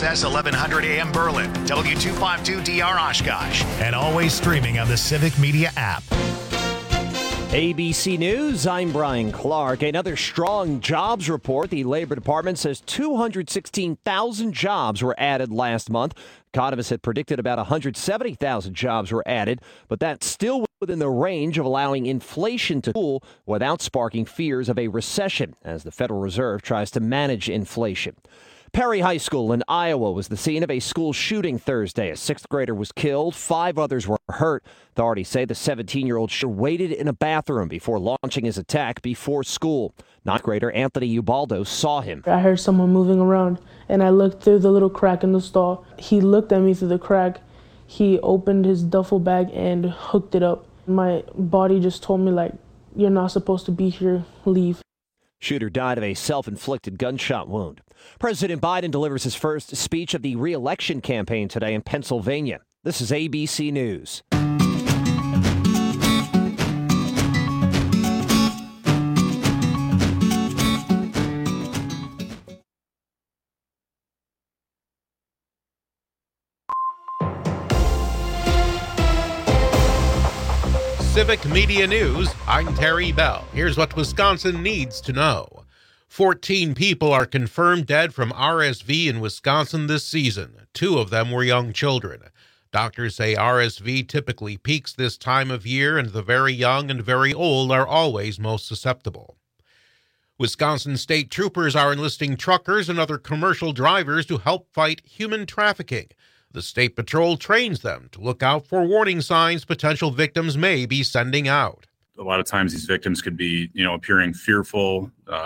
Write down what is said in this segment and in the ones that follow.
WISS 1100 AM Berlin, W252DR Oshkosh, and always streaming on the Civic Media app. ABC News, I'm Brian Clark. Another strong jobs report. The Labor Department says 216,000 jobs were added last month. Economists had predicted about 170,000 jobs were added, but that's still within the range of allowing inflation to cool without sparking fears of a recession as the Federal Reserve tries to manage inflation. Perry High School in Iowa was the scene of a school shooting Thursday. A sixth grader was killed. 5 others were hurt. Authorities say the 17-year-old shooter waited in a bathroom before launching his attack before school. Ninth grader Anthony Ubaldo saw him. I heard someone moving around, and I looked through the little crack in the stall. He looked at me through the crack. He opened his duffel bag and hooked it up. My body just told me, like, you're not supposed to be here. Leave. Shooter died of a self-inflicted gunshot wound. President Biden delivers his first speech of the re-election campaign today in Pennsylvania. This is ABC News. Civic Media News, I'm Terry Bell. Here's what Wisconsin needs to know. 14 people are confirmed dead from RSV in Wisconsin this season. 2 of them were young children. Doctors say RSV typically peaks this time of year, and the very young and very old are always most susceptible. Wisconsin state troopers are enlisting truckers and other commercial drivers to help fight human trafficking. The State Patrol trains them to look out for warning signs potential victims may be sending out. A lot of times these victims could be, appearing fearful,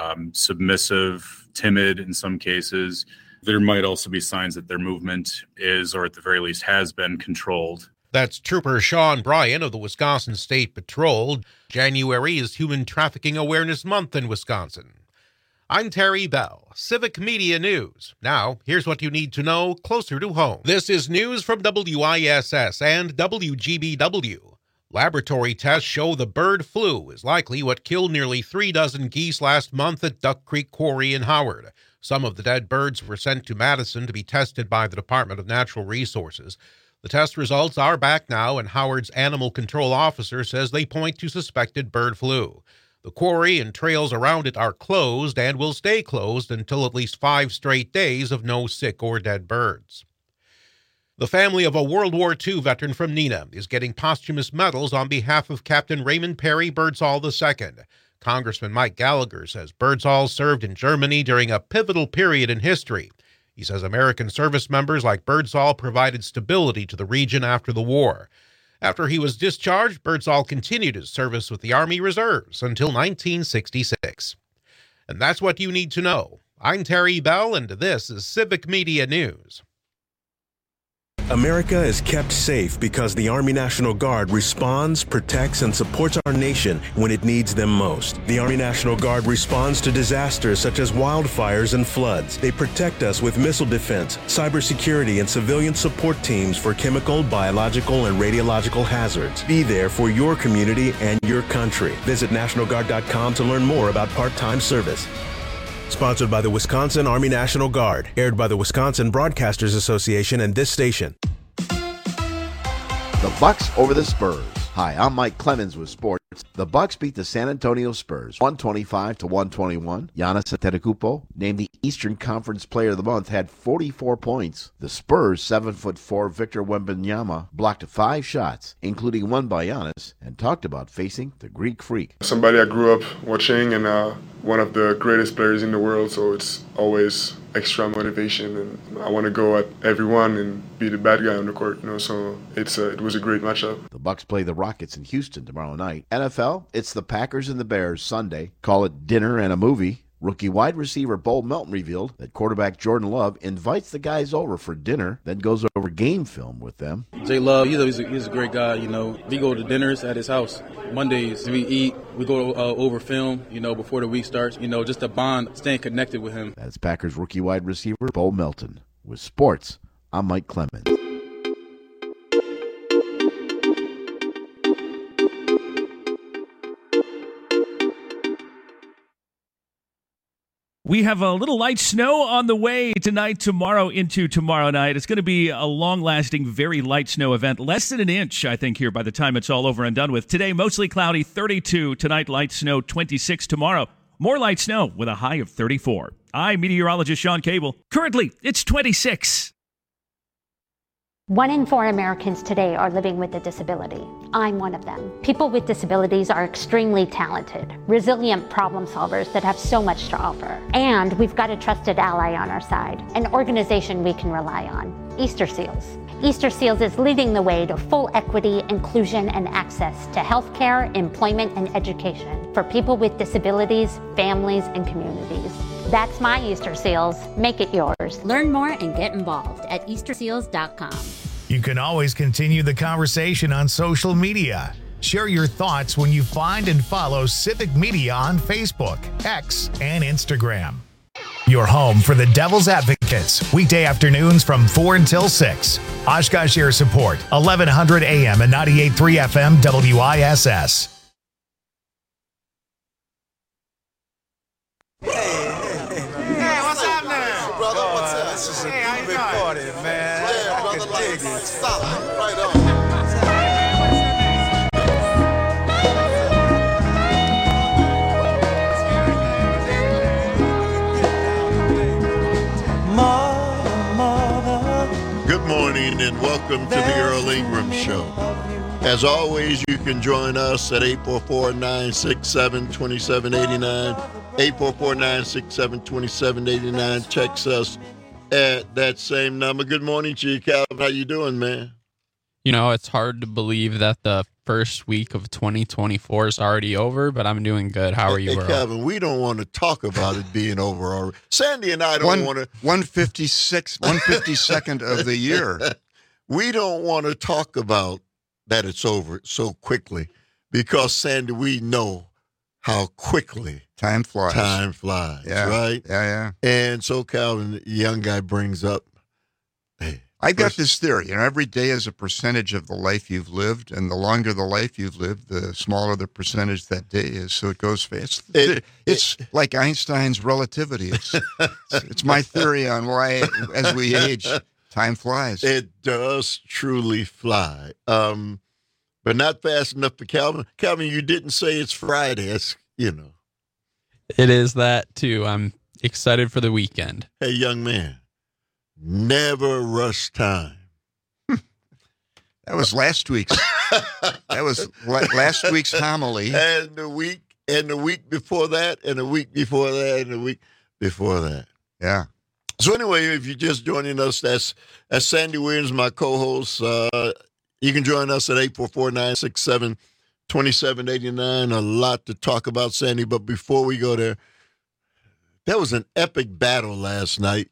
submissive, timid in some cases. There might also be signs that their movement is, or at the very least has been, controlled. That's Trooper Sean Bryan of the Wisconsin State Patrol. January is Human Trafficking Awareness Month in Wisconsin. I'm Terry Bell, Civic Media News. Now, here's what you need to know closer to home. This is news from WISS and WGBW. Laboratory tests show the bird flu is likely what killed nearly 3 dozen geese last month at Duck Creek Quarry in Howard. Some of the dead birds were sent to Madison to be tested by the Department of Natural Resources. The test results are back now, and Howard's animal control officer says they point to suspected bird flu. The quarry and trails around it are closed and will stay closed until at least 5 straight days of no sick or dead birds. The family of a World War II veteran from Neenah is getting posthumous medals on behalf of Captain Raymond Perry Birdsall II. Congressman Mike Gallagher says Birdsall served in Germany during a pivotal period in history. He says American service members like Birdsall provided stability to the region after the war. After he was discharged, Birdsall continued his service with the Army Reserves until 1966. And that's what you need to know. I'm Terry Bell, and this is Civic Media News. America is kept safe because the Army National Guard responds, protects, and supports our nation when it needs them most. The Army National Guard responds to disasters such as wildfires and floods. They protect us with missile defense, cybersecurity, and civilian support teams for chemical, biological, and radiological hazards. Be there for your community and your country. Visit NationalGuard.com to learn more about part-time service. Sponsored by the Wisconsin Army National Guard. Aired by the Wisconsin Broadcasters Association and this station. The Bucks over the Spurs. Hi, I'm Mike Clemens with sports. The Bucks beat the San Antonio Spurs 125-121. Giannis Antetokounmpo, named the Eastern Conference Player of the Month, had 44 points. The Spurs' 7'4" Victor Wembanyama blocked 5 shots, including one by Giannis, and talked about facing the Greek Freak. Somebody I grew up watching and one of the greatest players in the world, so it's always extra motivation, and I want to go at everyone and be the bad guy on the court, so it was a great matchup. The Bucks play the Rockets in Houston tomorrow night. NFL, it's the Packers and the Bears Sunday. Call it dinner and a movie. Rookie wide receiver Bo Melton revealed that quarterback Jordan Love invites the guys over for dinner, then goes over game film with them. Jay Love, he's a great guy. We go to dinners at his house. Mondays we eat, we go over film, before the week starts, just a bond, staying connected with him. That's Packers rookie wide receiver Bo Melton. With sports, I'm Mike Clemens. We have a little light snow on the way tonight, tomorrow into tomorrow night. It's going to be a long-lasting, very light snow event. Less than an inch, I think, here by the time it's all over and done with. Today, mostly cloudy, 32. Tonight, light snow, 26. Tomorrow, more light snow with a high of 34. I'm meteorologist Sean Cable. Currently, it's 26. 1 in 4 Americans today are living with a disability. I'm one of them. People with disabilities are extremely talented, resilient problem solvers that have so much to offer. And we've got a trusted ally on our side, an organization we can rely on, Easter Seals. Easter Seals is leading the way to full equity, inclusion, and access to healthcare, employment, and education for people with disabilities, families, and communities. That's my Easter Seals. Make it yours. Learn more and get involved at EasterSeals.com. You can always continue the conversation on social media. Share your thoughts when you find and follow Civic Media on Facebook, X, and Instagram. Your home for the Devil's Advocates, weekday afternoons from 4 until 6. Oshkosh Air Support, 1100 AM and 98.3 FM WISS. Hey, what's up now? Brother, what's up? This is a big party, man. Yeah, brother, like solid. Right on. Good morning and welcome to the Earl Ingram Show. As always, you can join us at 844-967-2789. 844-967-2789. Text us at that same number. Good morning to you, Calvin. How you doing, man? You know, it's hard to believe that the first week of 2024 is already over, but I'm doing good. How are you, Hey, Earl? Calvin, we don't want to talk about it being over already. Sandy and I don't want to. 152nd of the year. We don't want to talk about that it's over so quickly because, Sandy, we know how quickly time flies. Yeah. Right? Yeah. And so, Calvin, the young guy brings up, hey, I've got this theory. Every day is a percentage of the life you've lived, and the longer the life you've lived, the smaller the percentage that day is. So it goes fast. It's like Einstein's relativity. It's my theory on why, as we age, time flies. It does truly fly. But not fast enough for Calvin. Calvin, you didn't say it's Friday. It's, It is that, too. I'm excited for the weekend. Hey, young man, never rush time. That was last week's. That was last week's homily. And the week before that, and the week before that, and the week before that. Yeah. So anyway, if you're just joining us, that's Sandy Williams, my co-host. You can join us at 844-967-2789. A lot to talk about, Sandy. But before we go there was an epic battle last night.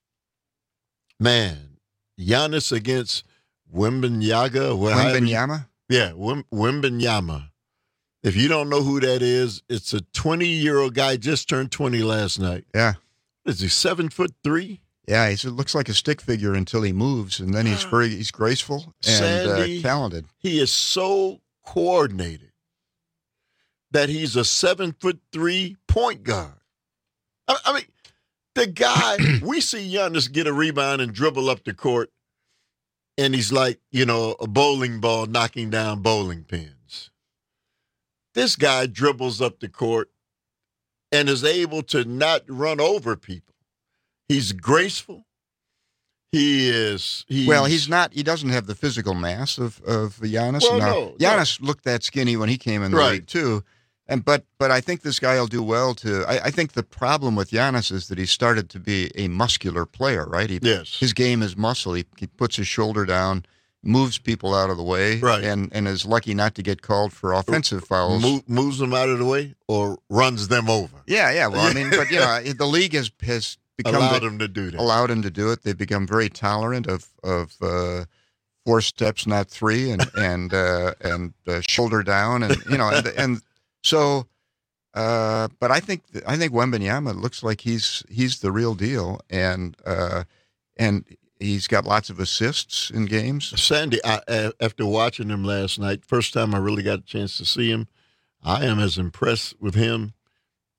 Man, Giannis against Wembanyama. Wembanyama? Yeah, Wembanyama. If you don't know who that is, it's a 20-year-old guy, just turned 20 last night. Yeah. Is he 7'3"? Yeah, he looks like a stick figure until he moves, and then he's graceful and Sandy, talented. He is so coordinated that he's a 7'3" point guard. I mean, the guy, we see Giannis get a rebound and dribble up the court, and he's like, a bowling ball knocking down bowling pins. This guy dribbles up the court and is able to not run over people. He's graceful. He's not. He doesn't have the physical mass of Giannis. Well, no. Giannis looked that skinny when he came in the league too. But I think this guy will do well to. I think the problem with Giannis is that he started to be a muscular player, right? Yes. His game is muscle. He puts his shoulder down, moves people out of the way, right, and is lucky not to get called for offensive fouls. Moves them out of the way or runs them over. Yeah. Well, I mean, but the league has allowed him to do that. Allowed him to do it. They've become very tolerant of 4 steps, not 3, and shoulder down, and so. But I think Wembanyama looks like he's the real deal, and he's got lots of assists in games. Sandy, after watching him last night, first time I really got a chance to see him, I am as impressed with him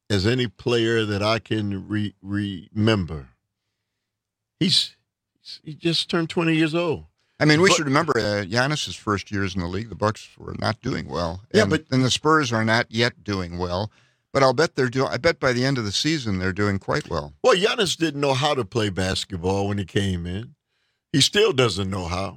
as any player that I can remember. He just turned 20 years old. I mean, we should remember Giannis's first years in the league, the Bucks were not doing well. Yeah, and the Spurs are not yet doing well. But I bet by the end of the season they're doing quite well. Well, Giannis didn't know how to play basketball when he came in. He still doesn't know how.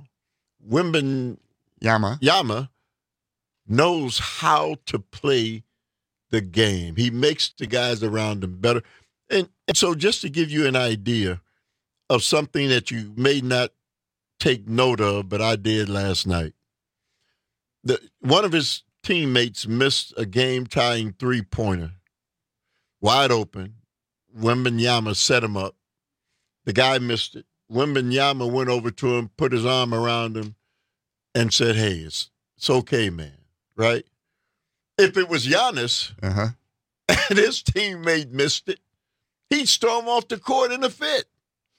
Wembanyama knows how to play the game. He makes the guys around him better. And so just to give you an idea of something that you may not take note of, but I did last night. One of his teammates missed a game-tying three-pointer. Wide open. Wembanyama set him up. The guy missed it. Wembanyama went over to him, put his arm around him, and said, hey, it's okay, man, right? If it was Giannis and his teammate missed it, he'd storm off the court in a fit.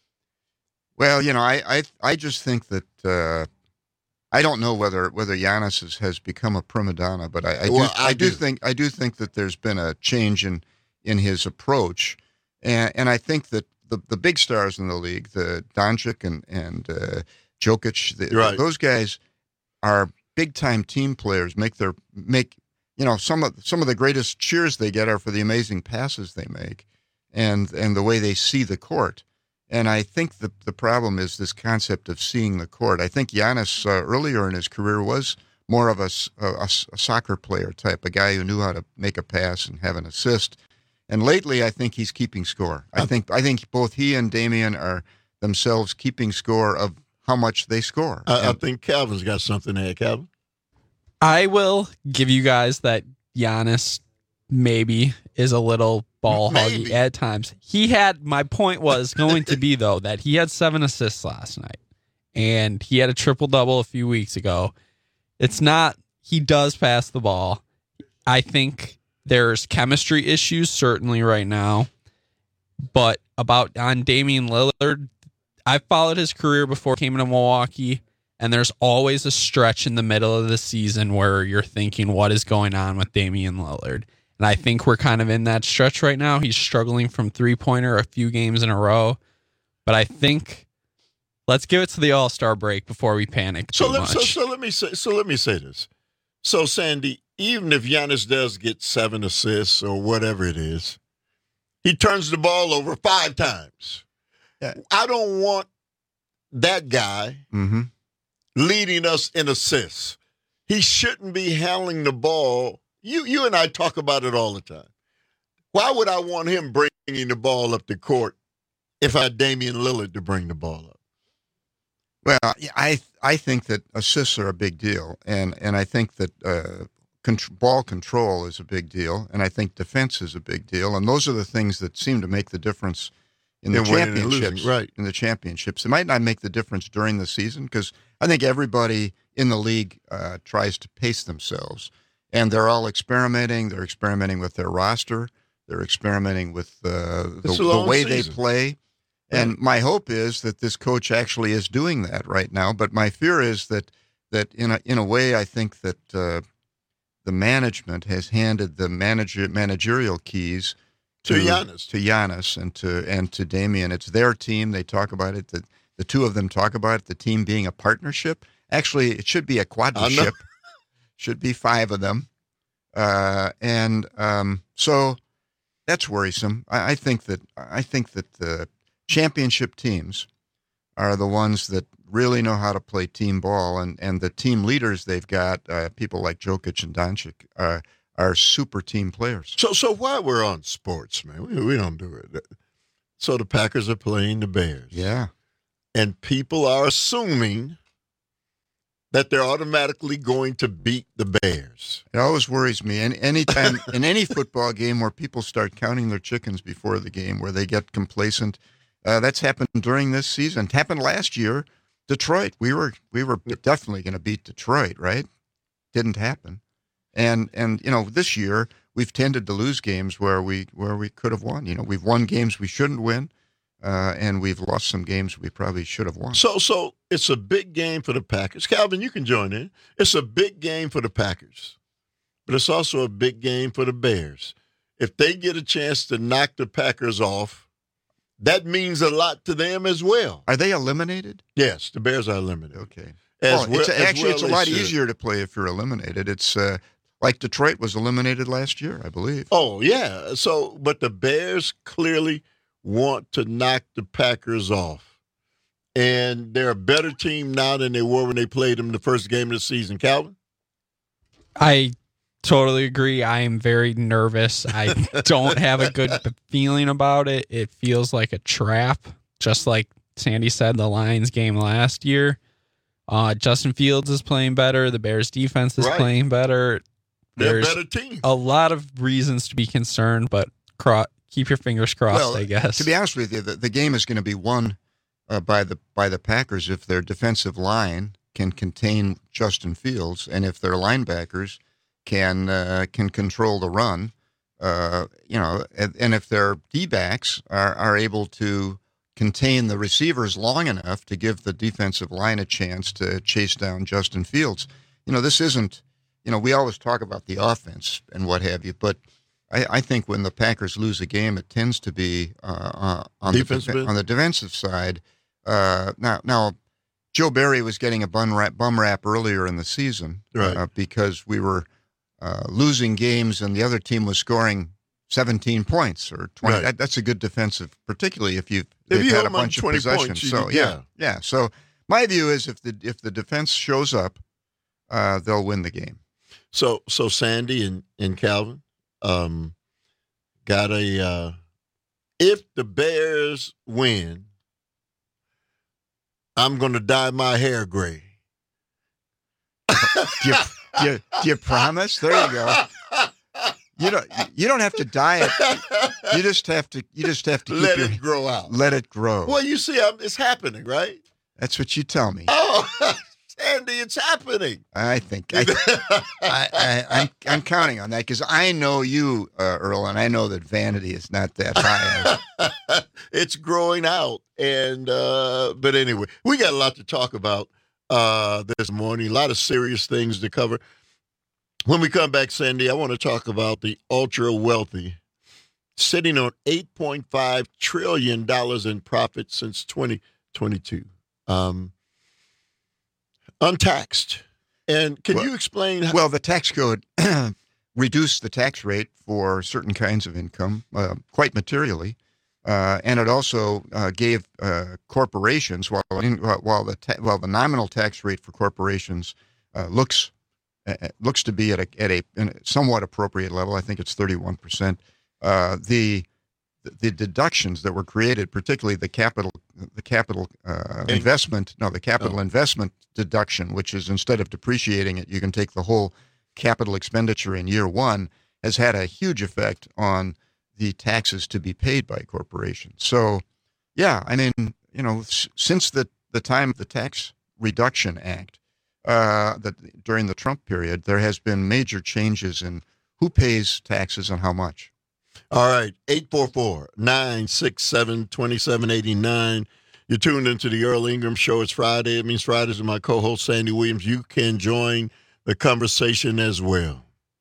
Well, I just think that I don't know whether Giannis has become a prima donna, but I do think that there's been a change in his approach, and I think that the big stars in the league, the Doncic and Jokic, those guys are big time team players. Some of the greatest cheers they get are for the amazing passes they make, and the way they see the court. And I think the problem is this concept of seeing the court. I think Giannis earlier in his career was more of a soccer player type, a guy who knew how to make a pass and have an assist. And lately, I think he's keeping score. I think both he and Damian are themselves keeping score of how much they score. I think Calvin's got something to add. Calvin? I will give you guys that Giannis maybe is a little ball huggy at times. My point was going to be, though, that he had 7 assists last night, and he had a triple-double a few weeks ago. It's not, he does pass the ball. I think there's chemistry issues certainly right now, but on Damian Lillard, I followed his career before he came into Milwaukee, and there's always a stretch in the middle of the season where you're thinking, what is going on with Damian Lillard? And I think we're kind of in that stretch right now. He's struggling from three-pointer a few games in a row. But I think let's give it to the All-Star break before we panic too much. So let me say this. So, Sandy, even if Giannis does get 7 assists or whatever it is, he turns the ball over 5 times. Yeah. I don't want that guy leading us in assists. He shouldn't be handling the ball. You and I talk about it all the time. Why would I want him bringing the ball up the court if I had Damian Lillard to bring the ball up? Well, I think that assists are a big deal, and I think that ball control is a big deal, and I think defense is a big deal, and those are the things that seem to make the difference in the championships. Right. In the championships, it might not make the difference during the season because I think everybody in the league tries to pace themselves. And they're all experimenting. They're experimenting with their roster. They're experimenting with the way they play. And my hope is that this coach actually is doing that right now. But my fear is that in a way, I think that the management has handed the managerial keys to Giannis and to Damian. It's their team. They talk about it. The two of them talk about it. The team being a partnership. Actually, it should be a quadriship. Should be 5 of them. So that's worrisome. I think that the championship teams are the ones that really know how to play team ball, and the team leaders they've got, people like Jokic and Doncic, are super team players. So while we're on sports, man, we don't do it. So the Packers are playing the Bears. Yeah. And people are assuming that they're automatically going to beat the Bears. It always worries me. And anytime in any football game where people start counting their chickens before the game, where they get complacent, that's happened during this season. It happened last year. Detroit, we were definitely going to beat Detroit, right? Didn't happen. And this year we've tended to lose games where we could have won. We've won games we shouldn't win. And we've lost some games we probably should have won. So it's a big game for the Packers. Calvin, you can join in. It's a big game for the Packers, but it's also a big game for the Bears. if they get a chance to knock the Packers off, that means a lot to them as well. Are they eliminated? Yes, the Bears are eliminated. Okay. It's a lot easier to play if you're eliminated. It's like Detroit was eliminated last year, I believe. Oh, yeah. But the Bears clearly want to knock the Packers off. And they're a better team now than they were when they played them the first game of the season. Calvin? I totally agree. I am very nervous. I don't have a good feeling about it. It feels like a trap, just like Sandy said, the Lions game last year. Justin Fields is playing better. The Bears defense is playing better. They're a better team. A lot of reasons to be concerned, but keep your fingers crossed, I guess. To be honest with you, the game is going to be won by the Packers if their defensive line can contain Justin Fields, and if their linebackers can control the run, and if their D-backs are able to contain the receivers long enough to give the defensive line a chance to chase down Justin Fields. This isn't, we always talk about the offense and what have you, but I think when the Packers lose a game, it tends to be on the defensive side. Now, Joe Barry was getting a bum rap earlier in the season because we were losing games and the other team was scoring 17 points or 20. Right. That's a good defensive, particularly if you've you had a bunch of 20 possessions. points, So yeah. So my view is if the defense shows up, they'll win the game. So Sandy and Calvin got if the Bears win, I'm going to dye my hair gray. Do you promise? There you go. You don't have to dye it. You just have to let it grow out. Let it grow. Well, you see, it's happening, right? That's what you tell me. Oh, Sandy, it's happening. I think I'm counting on that because I know you, Earl, and I know that vanity is not that high. It's growing out, and but anyway, we got a lot to talk about this morning. A lot of serious things to cover. When we come back, Sandy, I want to talk about the ultra wealthy sitting on $8.5 trillion in profit since 2022. Untaxed. And can you explain how? Well, the tax code reduced the tax rate for certain kinds of income quite materially. And it also gave corporations, while the nominal tax rate for corporations looks to be at a somewhat appropriate level. I think it's 31%. The deductions that were created, particularly the capital investment deduction, which is instead of depreciating it, you can take the whole capital expenditure in year one, has had a huge effect on the taxes to be paid by corporations. So, yeah, I mean, since the time of the Tax Reduction Act, during the Trump period, there has been major changes in who pays taxes and how much. All right, 844-967-2789. You're tuned into the Earl Ingram Show. It's Friday. It means Fridays with my co-host, Sandy Williams. You can join the conversation as well.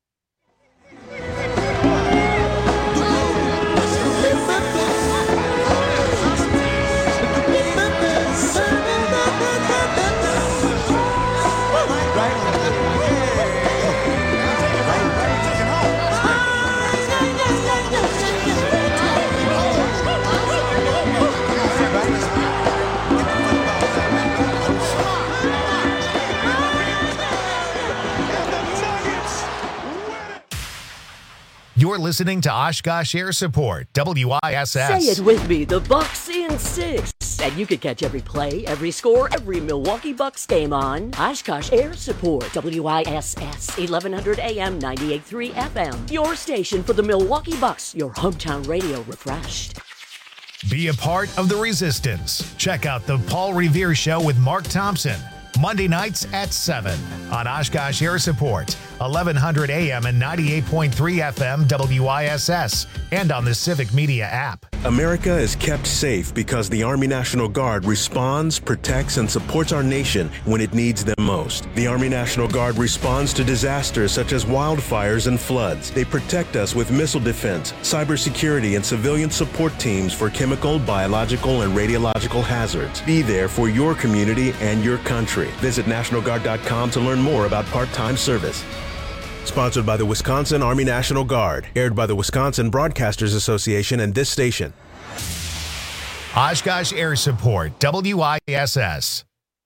You're listening to Oshkosh Air Support, WISS. Say it with me, the Bucks in 6. And you can catch every play, every score, every Milwaukee Bucks game on Oshkosh Air Support, WISS, 1100 AM, 98.3 FM. Your station for the Milwaukee Bucks, your hometown radio refreshed. Be a part of the resistance. Check out the Paul Revere Show with Mark Thompson, Monday nights at 7 on Oshkosh Air Support, 1100 AM and 98.3 FM WISS, and on the Civic Media app. America is kept safe because the Army National Guard responds, protects, and supports our nation when it needs them most. The Army National Guard responds to disasters such as wildfires and floods. They protect us with missile defense, cybersecurity, and civilian support teams for chemical, biological, and radiological hazards. Be there for your community and your country. Visit NationalGuard.com to learn more about part-time service. Sponsored by the Wisconsin Army National Guard. Aired by the Wisconsin Broadcasters Association and this station. Oshkosh Air Support, WISS.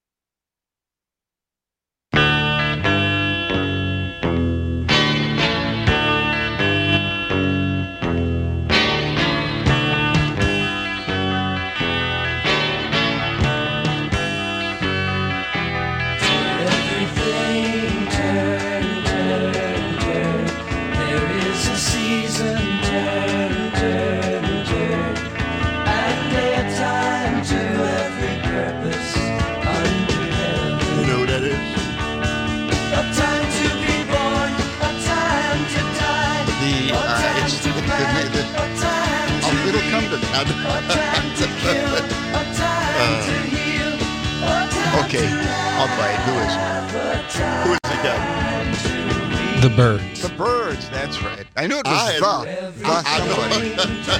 Okay, I'll buy it. Who is the guy? The Birds. The Birds, that's right. I knew it was somebody.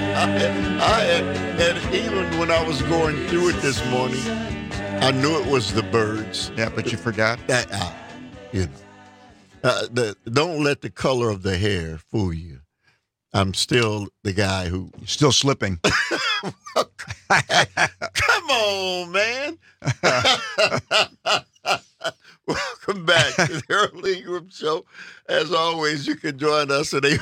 And even when I was going through it this morning, I knew it was the Birds. Yeah, but you forgot? Don't let the color of the hair fool you. I'm still the guy who... Still slipping. Come on, man. Welcome back to the Earl Ingram Show. As always, you can join us at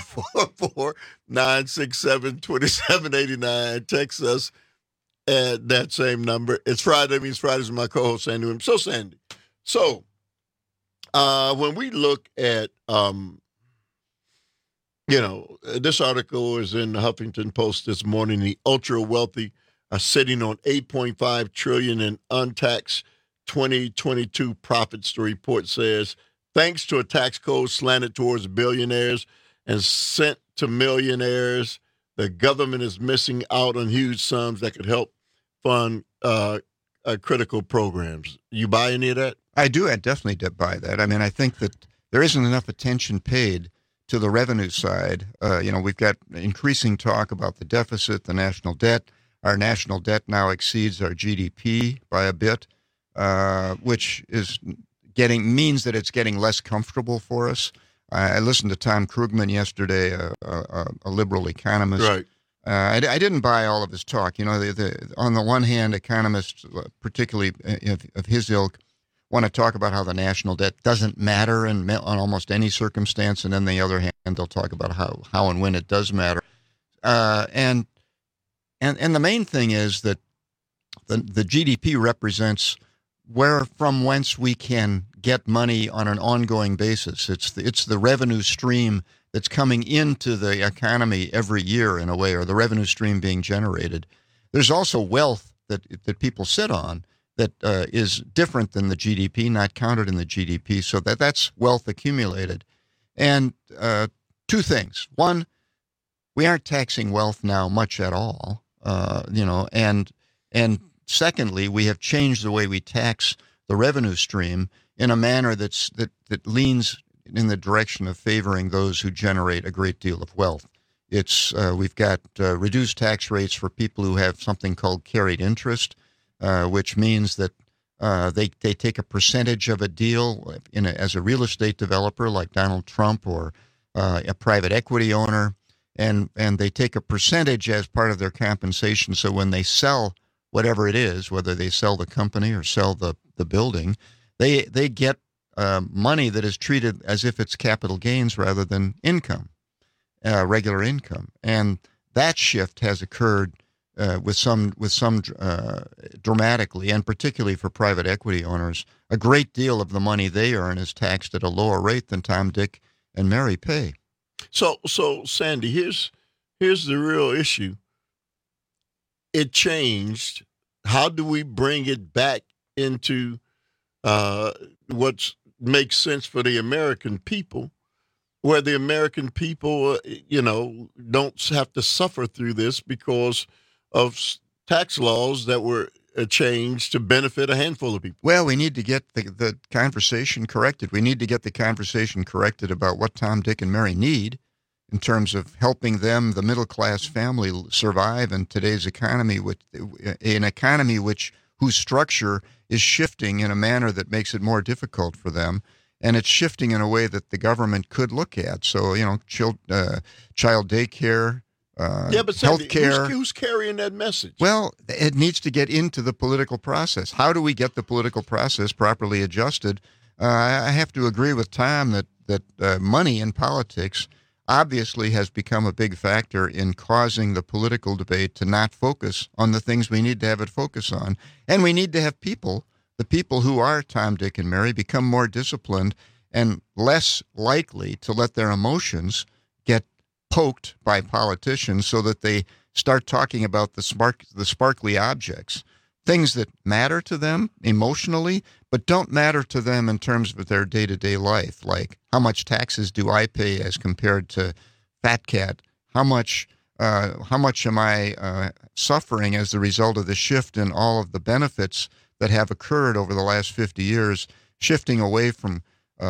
844-967-2789. Text us at that same number. It's Friday. That means Friday's my co-host, Sandy Williams. So, Sandy, when we look at... this article is in the Huffington Post this morning. The ultra wealthy are sitting on $8.5 trillion in untaxed 2022 profits. The report says, thanks to a tax code slanted towards billionaires and sent to millionaires, the government is missing out on huge sums that could help fund critical programs. You buy any of that? I do. I definitely buy that. I mean, I think that there isn't enough attention paid to the revenue side. We've got increasing talk about the deficit, the national debt. Our national debt now exceeds our GDP by a bit, which is means that it's getting less comfortable for us. I listened to Tom Krugman yesterday, a liberal economist. Right. I didn't buy all of his talk. On the one hand, economists, particularly of his ilk, want to talk about how the national debt doesn't matter on almost any circumstance, and then on the other hand, they'll talk about how and when it does matter. And the main thing is that the GDP represents from whence we can get money on an ongoing basis. It's the revenue stream that's coming into the economy every year in a way, or the revenue stream being generated. There's also wealth that people sit on that is different than the GDP, not counted in the GDP, so that's wealth accumulated. And two things. One, we aren't taxing wealth now much at all, and secondly, we have changed the way we tax the revenue stream in a manner that leans in the direction of favoring those who generate a great deal of wealth. We've got reduced tax rates for people who have something called carried interest, which means that they take a percentage of a deal as a real estate developer like Donald Trump or a private equity owner, and they take a percentage as part of their compensation. So when they sell whatever it is, whether they sell the company or sell the building, they get money that is treated as if it's capital gains rather than income, regular income. And that shift has occurred with some dramatically, and particularly for private equity owners. A great deal of the money they earn is taxed at a lower rate than Tom, Dick, and Mary pay. So Sandy, here's the real issue. It changed. How do we bring it back into what makes sense for the American people? where the American people, don't have to suffer through this because of tax laws that were changed to benefit a handful of people. Well, we need to get the conversation corrected. We need to get the conversation corrected about what Tom, Dick, and Mary need in terms of helping them, the middle-class family, survive in today's economy, with an economy whose structure is shifting in a manner that makes it more difficult for them. And it's shifting in a way that the government could look at. So, child daycare, but healthcare. Who's carrying that message? Well, it needs to get into the political process. How do we get the political process properly adjusted? I have to agree with Tom that money in politics obviously has become a big factor in causing the political debate to not focus on the things we need to have it focus on. And we need to have the people who are Tom, Dick, and Mary, become more disciplined and less likely to let their emotions get poked by politicians so that they start talking about the sparkly objects, things that matter to them emotionally, but don't matter to them in terms of their day-to-day life, like how much taxes do I pay as compared to Fat Cat? How much am I suffering as a result of the shift in all of the benefits that have occurred over the last 50 years, shifting away from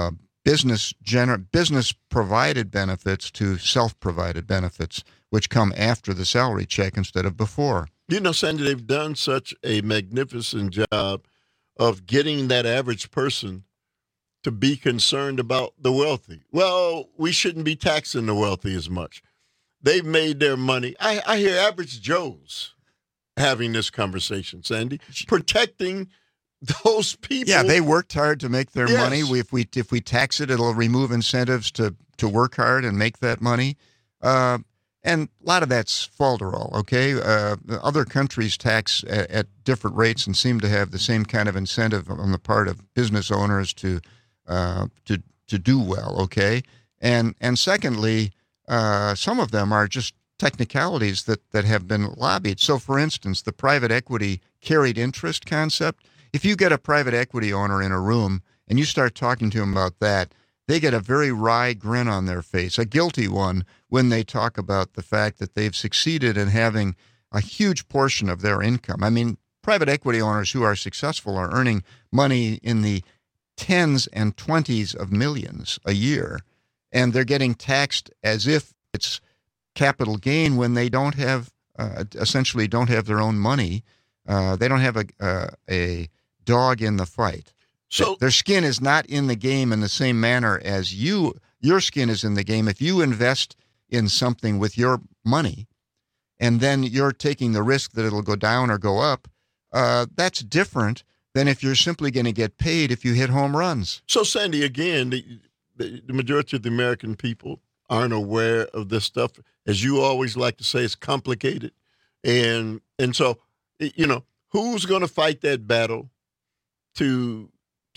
business-provided benefits to self-provided benefits, which come after the salary check instead of before. Sandy, they've done such a magnificent job of getting that average person to be concerned about the wealthy. Well, we shouldn't be taxing the wealthy as much. They've made their money. I hear average Joes having this conversation, Sandy, protecting those people. Yeah, they worked hard to make their money. If we tax it, it'll remove incentives to work hard and make that money. And a lot of that's falderall, okay? Other countries tax at different rates and seem to have the same kind of incentive on the part of business owners to do well, okay? And secondly, some of them are just technicalities that have been lobbied. So, for instance, the private equity carried interest concept, if you get a private equity owner in a room and you start talking to them about that, they get a very wry grin on their face, a guilty one, when they talk about the fact that they've succeeded in having a huge portion of their income. I mean, private equity owners who are successful are earning money in the tens and 20s of millions a year, and they're getting taxed as if it's capital gain when they don't have, essentially don't have their own money. They don't have a dog in the fight. So their skin is not in the game in the same manner as your skin is in the game. If you invest in something with your money and then you're taking the risk that it'll go down or go up, that's different than if you're simply going to get paid if you hit home runs. So, Sandy, again, the majority of the American people aren't aware of this stuff. As you always like to say, it's complicated. And so, who's going to fight that battle to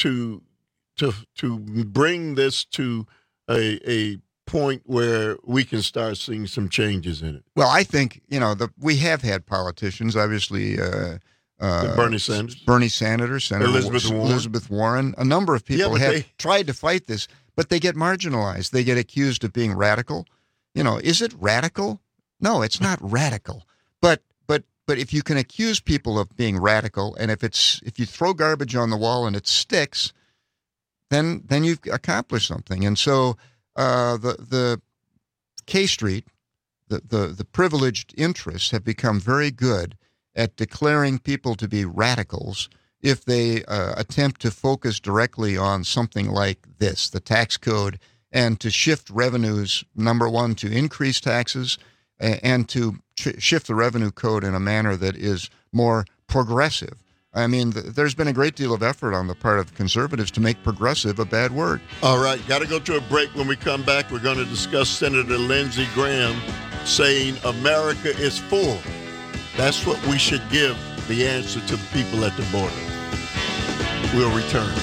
bring this to a point where we can start seeing some changes in it? Well, I think, we have had politicians, obviously, Bernie Sanders, Senator Elizabeth Warren. A number of people have tried to fight this, but they get marginalized. They get accused of being radical. Is it radical? No, it's not radical. But if you can accuse people of being radical, and if you throw garbage on the wall and it sticks, then you've accomplished something. And so the K Street, the privileged interests have become very good at declaring people to be radicals if they attempt to focus directly on something like this, the tax code, and to shift revenues, number one, to increase taxes, and to shift the revenue code in a manner that is more progressive. I mean, there's been a great deal of effort on the part of conservatives to make progressive a bad word. All right, got to go to a break. When we come back, we're going to discuss Senator Lindsey Graham saying America is full. That's what we should give the answer to the people at the border. We'll return.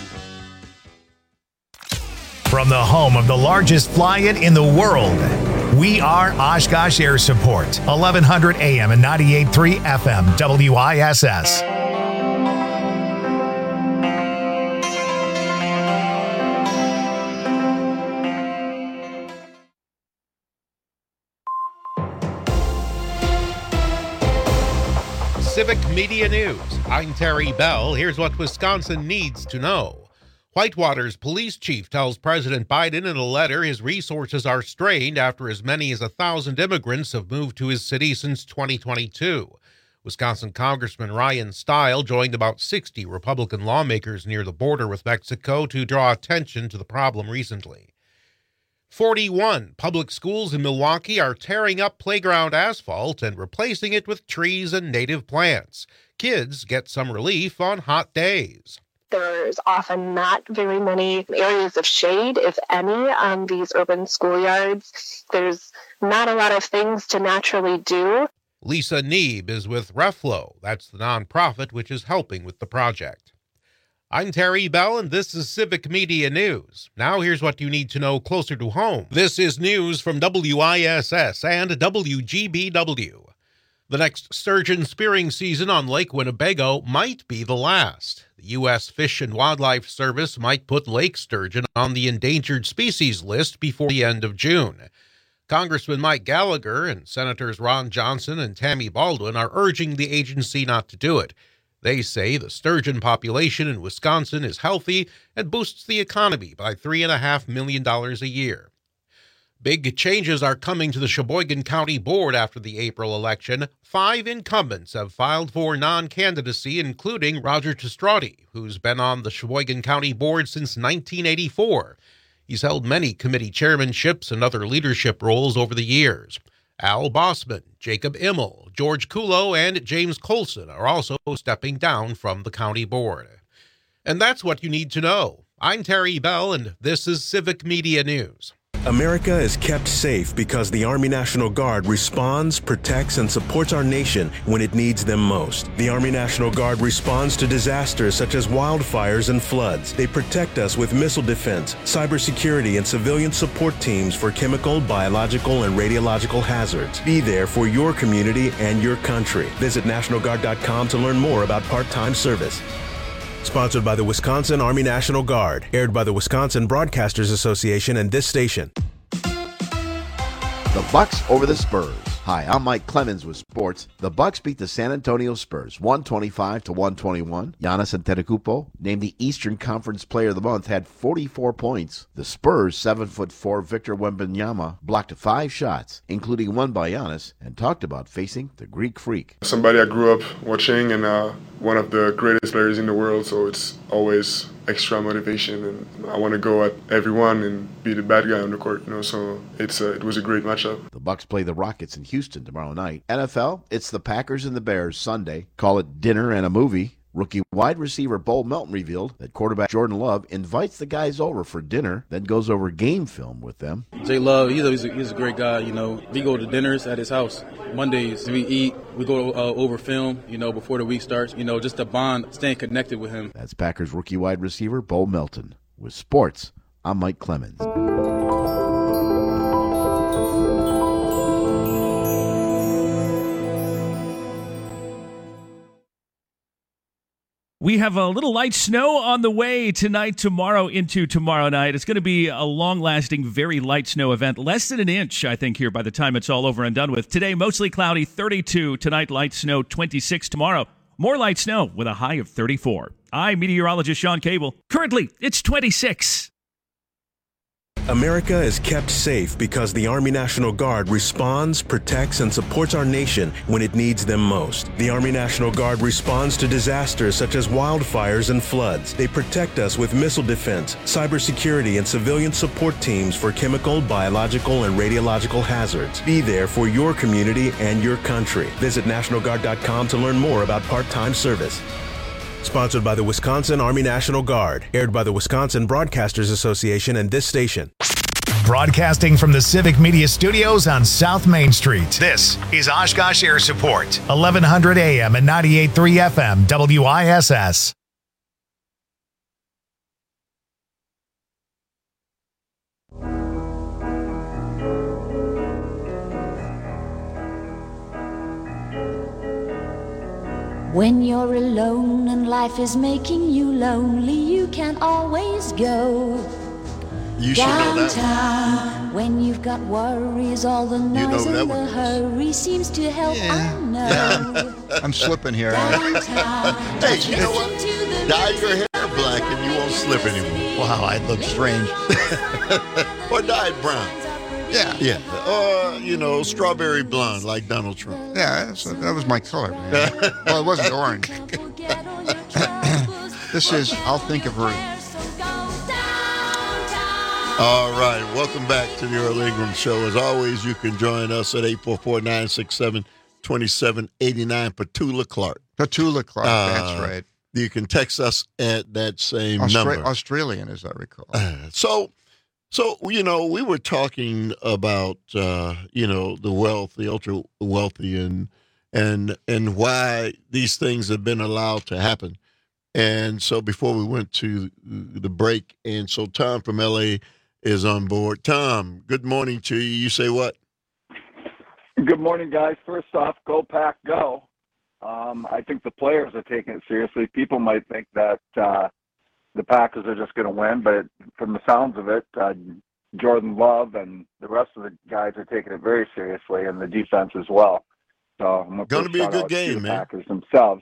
From the home of the largest fly-in in the world, We are Oshkosh Air Support, 1100 AM and 98.3 FM, WISS. Civic Media News. I'm Terry Bell. Here's what Wisconsin needs to know. Whitewater's police chief tells President Biden in a letter his resources are strained after as many as 1,000 immigrants have moved to his city since 2022. Wisconsin Congressman Ryan Steil joined about 60 Republican lawmakers near the border with Mexico to draw attention to the problem recently. 41 public schools in Milwaukee are tearing up playground asphalt and replacing it with trees and native plants. Kids get some relief on hot days. There's often not very many areas of shade, if any, on these urban schoolyards. There's not a lot of things to naturally do. Lisa Neeb is with Reflow. That's the nonprofit which is helping with the project. I'm Terry Bell, and this is Civic Media News. Now here's what you need to know closer to home. This is news from WISS and WGBW. The next sturgeon spearing season on Lake Winnebago might be the last. The U.S. Fish and Wildlife Service might put lake sturgeon on the endangered species list before the end of June. Congressman Mike Gallagher and Senators Ron Johnson and Tammy Baldwin are urging the agency not to do it. They say the sturgeon population in Wisconsin is healthy and boosts the economy by $3.5 million a year. Big changes are coming to the Sheboygan County Board after the April election. 5 incumbents have filed for non-candidacy, including Roger Testradi, who's been on the Sheboygan County Board since 1984. He's held many committee chairmanships and other leadership roles over the years. Al Bossman, Jacob Immel, George Kulo, and James Colson are also stepping down from the county board. And that's what you need to know. I'm Terry Bell, and this is Civic Media News. America is kept safe because the Army National Guard responds, protects, and supports our nation when it needs them most. The Army National Guard responds to disasters such as wildfires and floods. They protect us with missile defense, cybersecurity, and civilian support teams for chemical, biological, and radiological hazards. Be there for your community and your country. Visit NationalGuard.com to learn more about part-time service. Sponsored by the Wisconsin Army National Guard. Aired by the Wisconsin Broadcasters Association and this station. The Bucks over the Spurs. Hi, I'm Mike Clemens with sports. The Bucks beat the San Antonio Spurs 125-121. Giannis Antetokounmpo, named the Eastern Conference Player of the Month, had 44 points. The Spurs' 7'4" Victor Wembanyama blocked 5 shots, including one by Giannis, and talked about facing the Greek Freak. Somebody I grew up watching and one of the greatest players in the world, so it's always extra motivation, and I want to go at everyone and be the bad guy on the court, so it was a great matchup. The Bucks play the Rockets in Houston tomorrow night. NFL, it's the Packers and the Bears Sunday. Call it dinner and a movie. Rookie wide receiver Bo Melton revealed that quarterback Jordan Love invites the guys over for dinner, then goes over game film with them. Jay Love, he's a great guy. We go to dinners at his house. Mondays we eat, we go over film, before the week starts, just to bond, staying connected with him. That's Packers rookie wide receiver Bo Melton. With sports, I'm Mike Clemens. We have a little light snow on the way tonight, tomorrow, into tomorrow night. It's going to be a long-lasting, very light snow event. Less than an inch, I think, here by the time it's all over and done with. Today, mostly cloudy, 32. Tonight, light snow, 26. Tomorrow, more light snow with a high of 34. I'm meteorologist Sean Cable. Currently, it's 26. America is kept safe because the Army National Guard responds, protects, and supports our nation when it needs them most. The Army National Guard responds to disasters such as wildfires and floods. They protect us with missile defense, cybersecurity, and civilian support teams for chemical, biological, and radiological hazards. Be there for your community and your country. Visit NationalGuard.com to learn more about part-time service. Sponsored by the Wisconsin Army National Guard. Aired by the Wisconsin Broadcasters Association and this station. Broadcasting from the Civic Media Studios on South Main Street. This is Oshkosh Air Support, 1100 AM and 98.3 FM, WISS. When you're alone and life is making you lonely, you can always go You should know that downtown. When you've got worries, all the noise that and one the is. hurry seems to help. I know. I'm slipping here. Downtown. Hey, you know what? Dye your hair black and you won't slip anymore. Wow, I look strange. Or dye it brown. Yeah. Yeah. Or, strawberry blonde like Donald Trump. Yeah, that was my color, man. Well, it wasn't orange. This is I'll Think of Ruth. All right. Welcome back to the Earl Ingram Show. As always, you can join us at 844-967-2789. Petula Clark. That's right. You can text us at that same number. Australian, as I recall. So, we were talking about, the wealth, the ultra wealthy and why these things have been allowed to happen. And so before we went to the break, and so Tom from LA is on board. Tom, good morning to you. You say what? Good morning, guys. First off, go Pack, go. I think the players are taking it seriously. People might think that the Packers are just going to win, but from the sounds of it, Jordan Love and the rest of the guys are taking it very seriously, and the defense as well. So I'm going to be a good game, man. Packers themselves.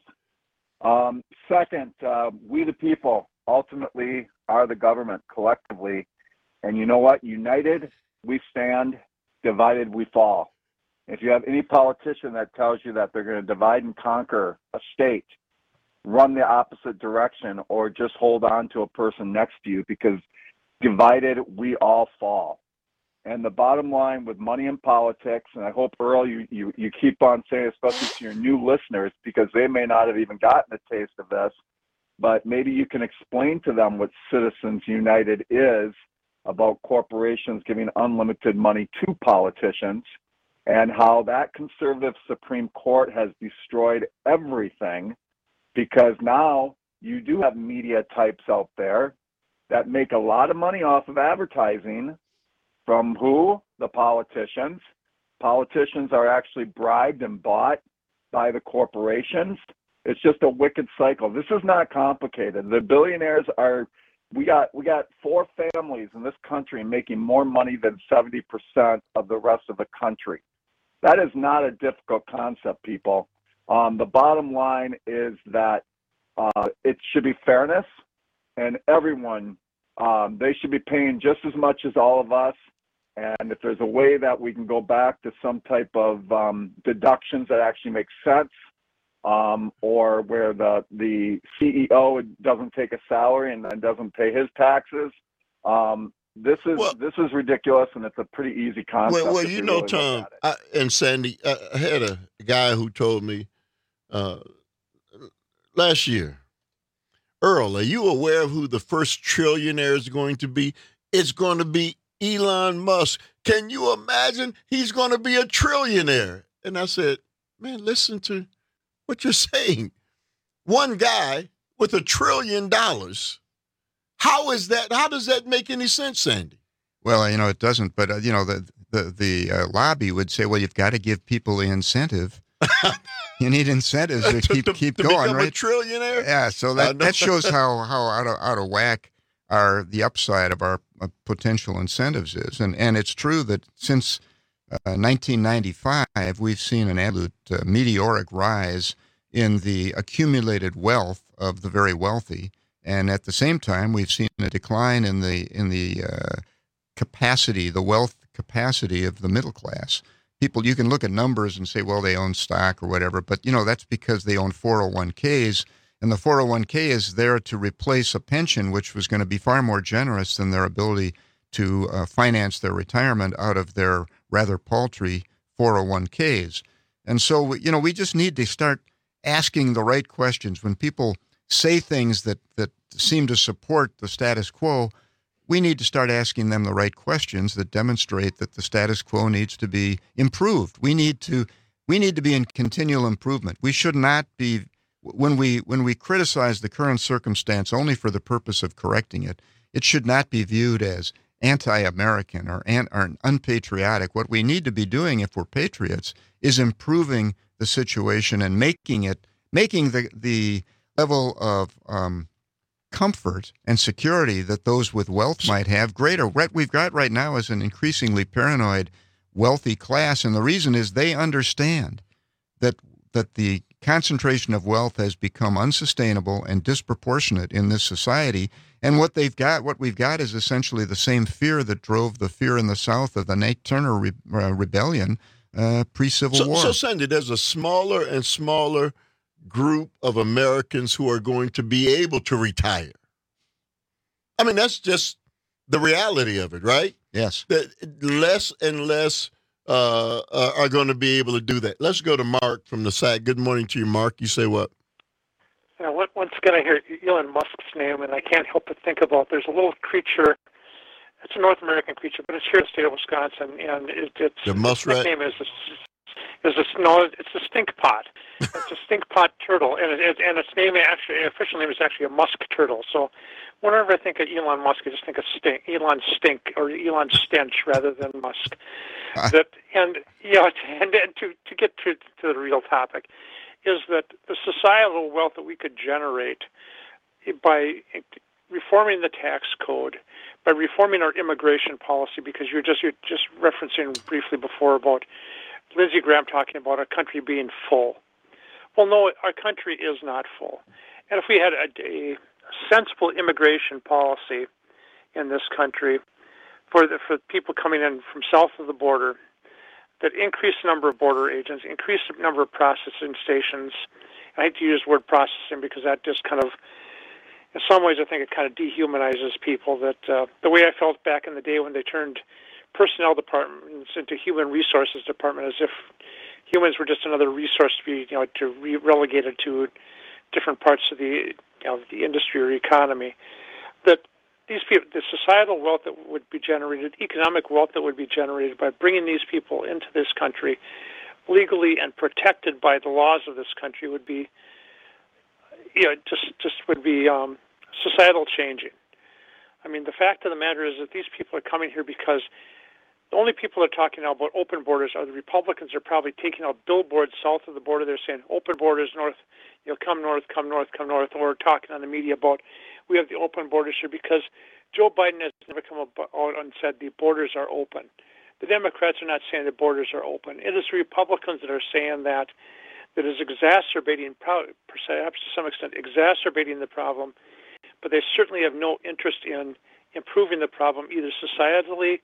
Second, we the people ultimately are the government collectively, and you know what? United we stand, divided we fall. If you have any politician that tells you that they're going to divide and conquer a state, run the opposite direction, or just hold on to a person next to you, because divided, we all fall. And the bottom line with money in politics, and I hope, Earl, you keep on saying, especially to your new listeners, because they may not have even gotten a taste of this, but maybe you can explain to them what Citizens United is about corporations giving unlimited money to politicians, and how that conservative Supreme Court has destroyed everything, because now you do have media types out there that make a lot of money off of advertising from who? The politicians. Politicians are actually bribed and bought by the corporations. It's just a wicked cycle. This is not complicated. The billionaires are, we got 4 families in this country making more money than 70% of the rest of the country. That is not a difficult concept, people. The bottom line is that it should be fairness, and everyone, they should be paying just as much as all of us. And if there's a way that we can go back to some type of deductions that actually make sense, or where the CEO doesn't take a salary and doesn't pay his taxes, this is ridiculous, and it's a pretty easy concept. Well, you know, Tom and Sandy, I had a guy who told me last year, Earl, are you aware of who the first trillionaire is going to be? It's going to be Elon Musk. Can you imagine? He's going to be a trillionaire. And I said, man, listen to what you're saying. One guy with $1 trillion. How is that? How does that make any sense, Sandy? Well, it doesn't. But the lobby would say, well, you've got to give people the incentive. You need incentives to keep going, become right? A trillionaire. Yeah. So that shows how out of whack the upside of our potential incentives is, and it's true that since 1995 we've seen an absolute meteoric rise in the accumulated wealth of the very wealthy. And at the same time, we've seen a decline in the capacity, the wealth capacity of the middle class. People, you can look at numbers and say, well, they own stock or whatever, but that's because they own 401ks, and the 401k is there to replace a pension, which was going to be far more generous than their ability to finance their retirement out of their rather paltry 401ks. And so, we just need to start asking the right questions. When people say things that seem to support the status quo, we need to start asking them the right questions that demonstrate that the status quo needs to be improved. We need to be in continual improvement. We should not be, when we criticize the current circumstance only for the purpose of correcting it, it should not be viewed as anti-American or unpatriotic. What we need to be doing if we're patriots is improving the situation and making making the level of comfort and security that those with wealth might have greater. What we've got right now is an increasingly paranoid, wealthy class, and the reason is they understand that the concentration of wealth has become unsustainable and disproportionate in this society. And what we've got is essentially the same fear that drove the fear in the South of the Nate Turner rebellion pre-Civil War. So, Sandy, there's a smaller and smaller group of Americans who are going to be able to retire. I mean, that's just the reality of it, right? Yes. That less and less are going to be able to do that. Let's go to Mark from the SAC. Good morning to you, Mark. You say what? Once again, I hear Elon Musk's name, and I can't help but think about there's a little creature. It's a North American creature, but it's here in the state of Wisconsin, and the muskrat. Its name is it's a stink pot. It's a stink pot turtle, and its name official name is actually a musk turtle. So whenever I think of Elon Musk, I just think of Elon Stink or Elon Stench rather than Musk. To get to the real topic, is that the societal wealth that we could generate by reforming the tax code, by reforming our immigration policy, because you're just referencing briefly before about Lindsey Graham talking about our country being full. Well, no, our country is not full. And if we had a sensible immigration policy in this country for people coming in from south of the border, that increased the number of border agents, increased the number of processing stations. I hate to use the word processing because that just kind of, in some ways, I think it kind of dehumanizes people. That the way I felt back in the day when they turned personnel departments into human resources department, as if humans were just another resource to be relegated to different parts of the industry or economy. That these people, the societal wealth that would be generated, economic wealth that would be generated by bringing these people into this country legally and protected by the laws of this country would be, societal changing. I mean, the fact of the matter is that these people are coming here because the only people that are talking now about open borders are the Republicans. Are probably taking out billboards south of the border. They're saying open borders north, come north, come north, come north. And we're talking on the media about we have the open borders here because Joe Biden has never come out and said the borders are open. The Democrats are not saying the borders are open. It is the Republicans that are saying that is exacerbating, perhaps to some extent, exacerbating the problem. But they certainly have no interest in improving the problem either societally,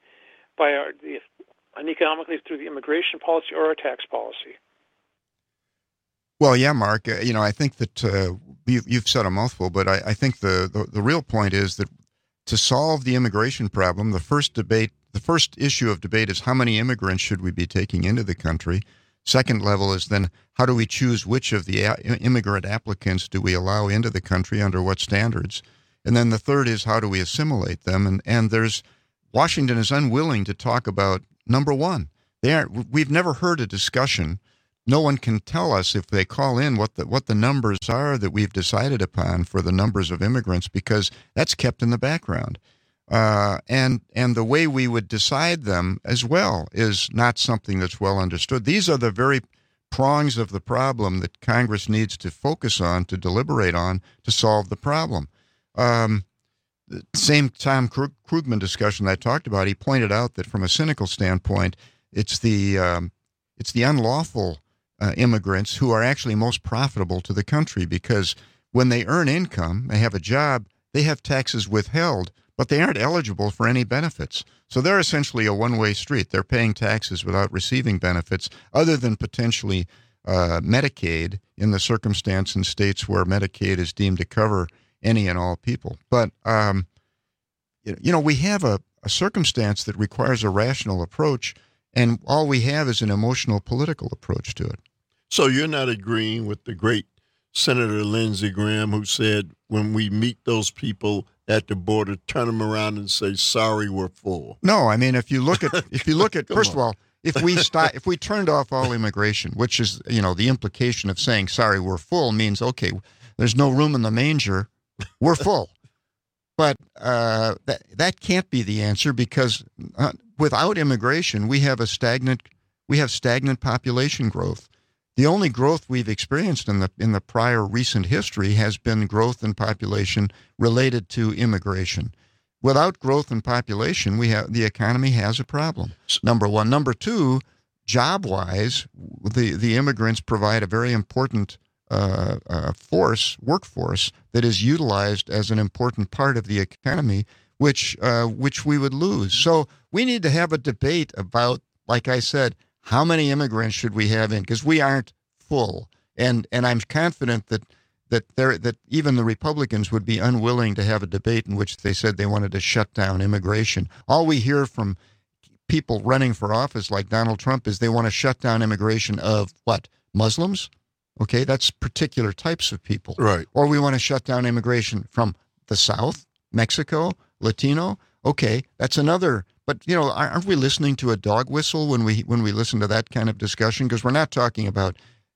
and economically through the immigration policy or our tax policy. Well, yeah, Mark. I think that you've said a mouthful, but I think the real point is that to solve the immigration problem, the first issue of debate is how many immigrants should we be taking into the country. Second level is then how do we choose which of the immigrant applicants do we allow into the country under what standards, and then the third is how do we assimilate them. And there's Washington is unwilling to talk about number one. We've never heard a discussion. No one can tell us if they call in what the numbers are that we've decided upon for the numbers of immigrants, because that's kept in the background. And the way we would decide them as well is not something that's well understood. These are the very prongs of the problem that Congress needs to focus on, to deliberate on, to solve the problem. The same Tom Krugman discussion I talked about, he pointed out that from a cynical standpoint, it's the unlawful immigrants who are actually most profitable to the country, because when they earn income, they have a job, they have taxes withheld, but they aren't eligible for any benefits. So they're essentially a one-way street. They're paying taxes without receiving benefits, other than potentially Medicaid in the circumstance in states where Medicaid is deemed to cover any and all people. But, we have a circumstance that requires a rational approach, and all we have is an emotional political approach to it. So you're not agreeing with the great Senator Lindsey Graham, who said, when we meet those people at the border, turn them around and say, sorry, we're full. No, I mean, if you look at first of all, if we turned off all immigration, which is, the implication of saying, sorry, we're full, means, okay, there's no room in the manger, we're full. But that can't be the answer, because without immigration, we have stagnant population growth. The only growth we've experienced in the prior recent history has been growth in population related to immigration. Without growth in population, the economy has a problem. Number one. Number two, job-wise, the immigrants provide a very important workforce that is utilized as an important part of the economy, which we would lose. So we need to have a debate about, like I said, how many immigrants should we have in? Because we aren't full, and I'm confident that even the Republicans would be unwilling to have a debate in which they said they wanted to shut down immigration. All we hear from people running for office like Donald Trump is they want to shut down immigration of what? Muslims? Okay, that's particular types of people. Right. Or we want to shut down immigration from the South, Mexico, Latino. Okay, that's another. But, aren't we listening to a dog whistle when we listen to that kind of discussion? Because they're not talking about,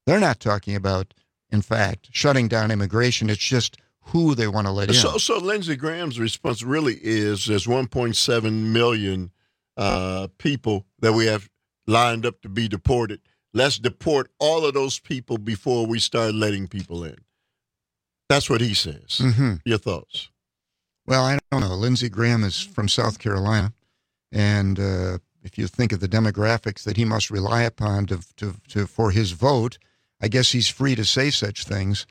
in fact, shutting down immigration. It's just who they want to let in. So Lindsey Graham's response really is there's 1.7 million people that we have lined up to be deported. Let's deport all of those people before we start letting people in. That's what he says. Mm-hmm. Your thoughts? Well, I don't know. Lindsey Graham is from South Carolina, and if you think of the demographics that he must rely upon for his vote, I guess he's free to say such things,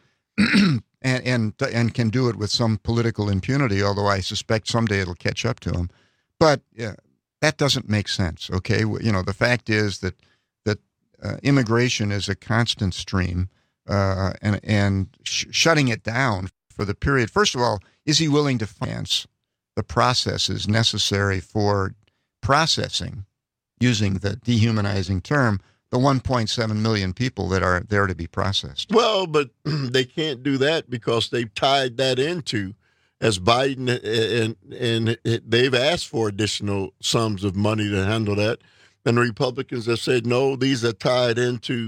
and can do it with some political impunity. Although I suspect someday it'll catch up to him. But that doesn't make sense. Okay, the fact is that immigration is a constant stream, and shutting it down for the period. First of all, is he willing to finance the processes necessary for processing, using the dehumanizing term, the 1.7 million people that are there to be processed? Well, but they can't do that because they've tied that into, as Biden and they've asked for additional sums of money to handle that. And the Republicans have said, no, these are tied into,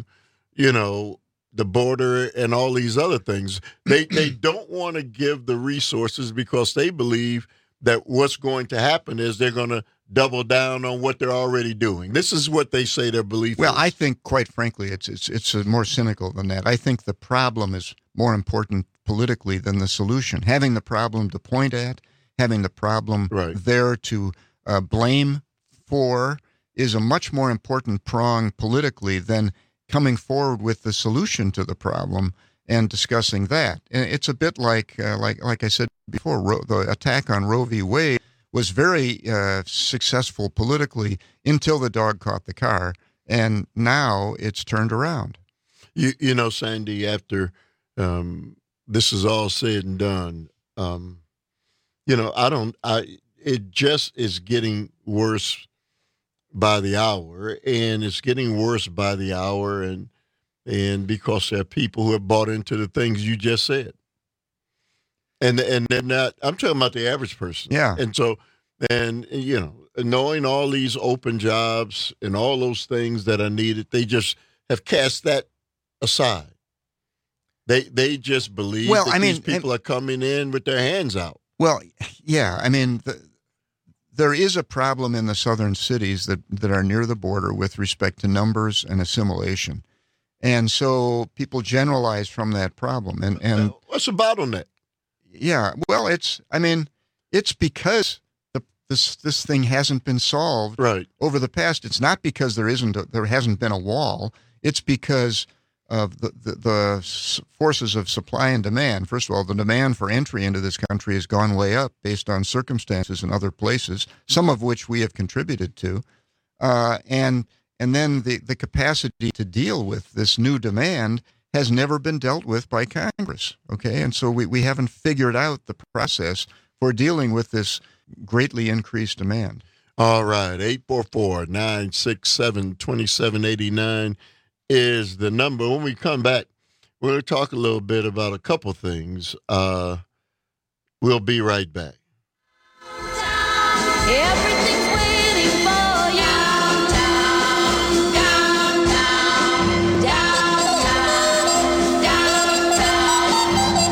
the border and all these other things. They don't want to give the resources because they believe that what's going to happen is they're going to double down on what they're already doing. This is what they say their belief is. Well, I think, quite frankly, it's more cynical than that. I think the problem is more important politically than the solution. Having the problem to point at, having the problem there to blame for is a much more important prong politically than coming forward with the solution to the problem and discussing that. And it's a bit like I said before, the attack on Roe v. Wade was very successful politically until the dog caught the car, and now it's turned around. Sandy, after this is all said and done, it just is getting worse by the hour, and it's getting worse by the hour, and because there are people who have bought into the things you just said, and they're not. I'm talking about the average person. Yeah. And so, knowing all these open jobs and all those things that are needed, they just have cast that aside. They just believe these people are coming in with their hands out. Well, yeah. I mean, there is a problem in the southern cities that are near the border with respect to numbers and assimilation. And so people generalize from that problem. And what's the bottleneck? Yeah, well, it's because this thing hasn't been solved over the past. It's not because there hasn't been a wall. It's because of the forces of supply and demand. First of all, the demand for entry into this country has gone way up based on circumstances in other places, some of which we have contributed to, and then the capacity to deal with this new demand has never been dealt with by Congress. Okay, and so we haven't figured out the process for dealing with this greatly increased demand. All right, 844-967-2789 is the number. When we come back, we're going to talk a little bit about a couple things. We'll be right back. Everything's waiting for you. Downtown, downtown, downtown, downtown,